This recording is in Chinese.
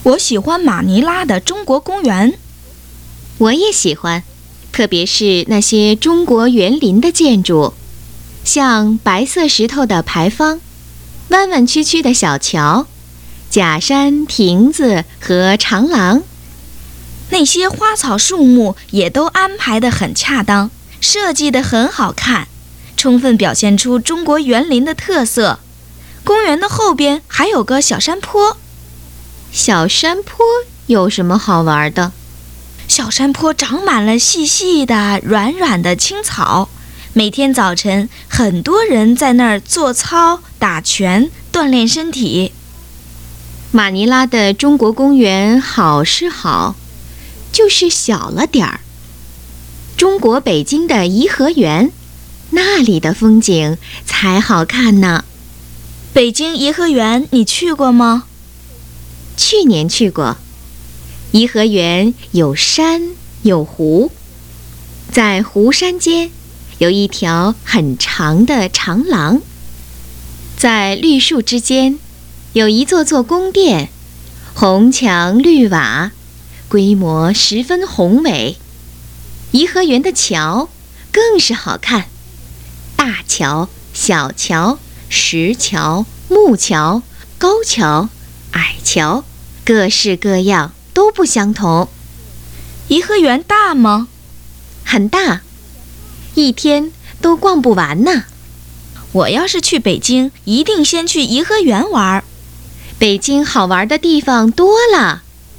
我喜欢马尼拉的中国公园。 我也喜欢，特别是那些中国园林的建筑，像白色石头的牌坊、弯弯曲曲的小桥、假山、亭子和长廊。 那些花草树木也都安排得很恰当，设计得很好看，充分表现出中国园林的特色。公园的后边还有个小山坡。 小山坡有什么好玩的？ 小山坡长满了细细的、软软的青草，每天早晨很多人在那儿做操、打拳，锻炼身体。 马尼拉的中国公园好是好，就是小了点儿。中国北京的颐和园，那里的风景才好看呢。 北京颐和园你去过吗？ 去年去过。颐和园有山有湖，在湖山间有一条很长的长廊，在绿树之间有一座座宫殿，红墙绿瓦，规模十分宏伟。颐和园的桥更是好看，大桥、小桥、石桥、木桥、高桥、矮桥，各式各样，都不相同。 颐和园大吗？ 很大，一天都逛不完呢。 我要是去北京，一定先去颐和园玩。 北京好玩的地方多了。